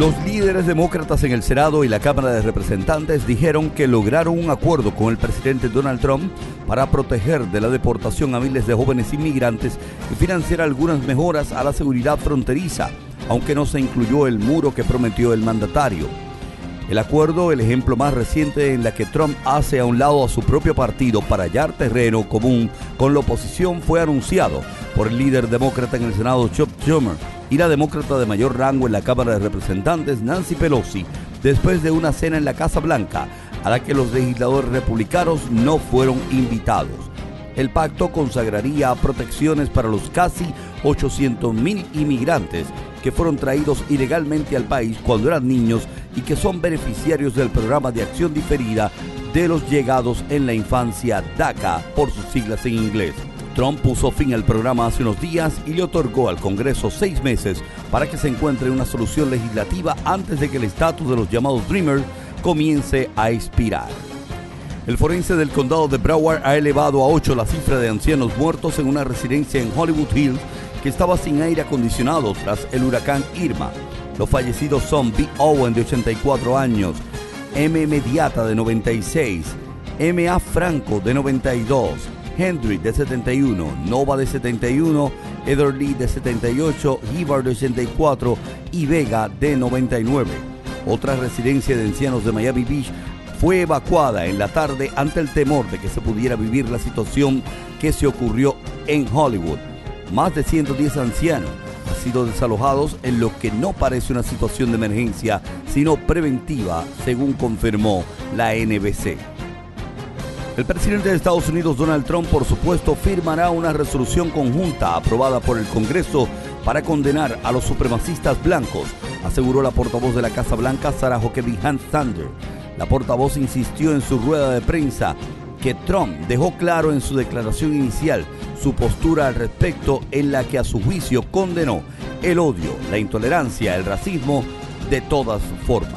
Los líderes demócratas en el Senado y la Cámara de Representantes dijeron que lograron un acuerdo con el presidente Donald Trump para proteger de la deportación a miles de jóvenes inmigrantes y financiar algunas mejoras a la seguridad fronteriza, aunque no se incluyó el muro que prometió el mandatario. El acuerdo, el ejemplo más reciente en la que Trump hace a un lado a su propio partido para hallar terreno común con la oposición, fue anunciado por el líder demócrata en el Senado, Chuck Schumer, y la demócrata de mayor rango en la Cámara de Representantes, Nancy Pelosi, después de una cena en la Casa Blanca a la que los legisladores republicanos no fueron invitados. El pacto consagraría protecciones para los casi 800,000 inmigrantes que fueron traídos ilegalmente al país cuando eran niños y que son beneficiarios del programa de acción diferida de los llegados en la infancia, DACA por sus siglas en inglés. Trump puso fin al programa hace unos días y le otorgó al Congreso 6 meses para que se encuentre una solución legislativa antes de que el estatus de los llamados Dreamers comience a expirar. El forense del condado de Broward ha elevado a 8 la cifra de ancianos muertos en una residencia en Hollywood Hills que estaba sin aire acondicionado tras el huracán Irma. Los fallecidos son B. Owen, de 84 años, M. Mediata, de 96, M. A. Franco, de 92, Hendry, de 71, Nova, de 71, Heather Lee, de 78, Hibbard, de 84 y Vega, de 99. Otra residencia de ancianos de Miami Beach fue evacuada en la tarde ante el temor de que se pudiera vivir la situación que se ocurrió en Hollywood. Más de 110 ancianos han sido desalojados en lo que no parece una situación de emergencia, sino preventiva, según confirmó la NBC. El presidente de Estados Unidos, Donald Trump, por supuesto, firmará una resolución conjunta aprobada por el Congreso para condenar a los supremacistas blancos, aseguró la portavoz de la Casa Blanca, Sarah Huckabee Sanders. La portavoz insistió en su rueda de prensa que Trump dejó claro en su declaración inicial su postura al respecto, en la que a su juicio condenó el odio, la intolerancia, el racismo de todas formas.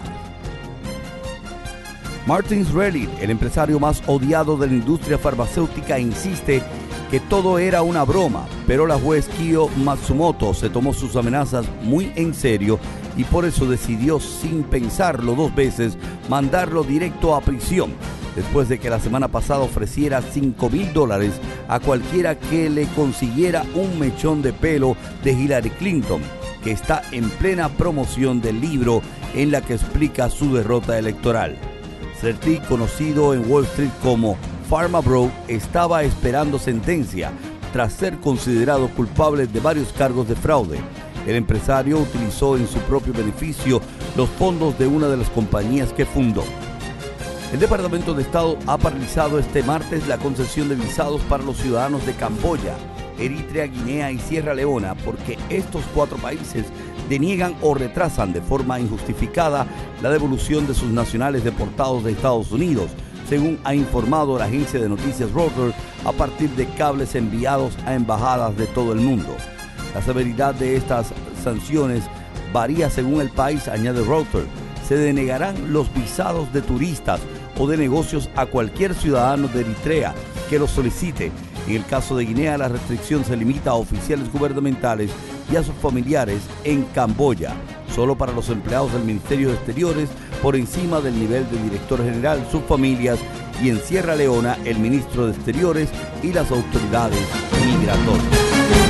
Martin Shkreli, el empresario más odiado de la industria farmacéutica, insiste que todo era una broma, pero la juez Kiyo Matsumoto se tomó sus amenazas muy en serio y por eso decidió, sin pensarlo 2 veces, mandarlo directo a prisión, después de que la semana pasada ofreciera $5,000 a cualquiera que le consiguiera un mechón de pelo de Hillary Clinton, que está en plena promoción del libro en la que explica su derrota electoral. Shkreli, conocido en Wall Street como Pharma Bro, estaba esperando sentencia tras ser considerado culpable de varios cargos de fraude. El empresario utilizó en su propio beneficio los fondos de una de las compañías que fundó. El Departamento de Estado ha paralizado este martes la concesión de visados para los ciudadanos de Camboya, Eritrea, Guinea y Sierra Leona, porque estos 4 países deniegan o retrasan de forma injustificada la devolución de sus nacionales deportados de Estados Unidos, según ha informado la agencia de noticias Reuters a partir de cables enviados a embajadas de todo el mundo. La severidad de estas sanciones varía según el país, añade Reuters. Se denegarán los visados de turistas o de negocios a cualquier ciudadano de Eritrea que los solicite. En el caso de Guinea, la restricción se limita a oficiales gubernamentales y a sus familiares en Camboya, solo para los empleados del Ministerio de Exteriores por encima del nivel de director general, sus familias, y en Sierra Leona el ministro de Exteriores y las autoridades migratorias.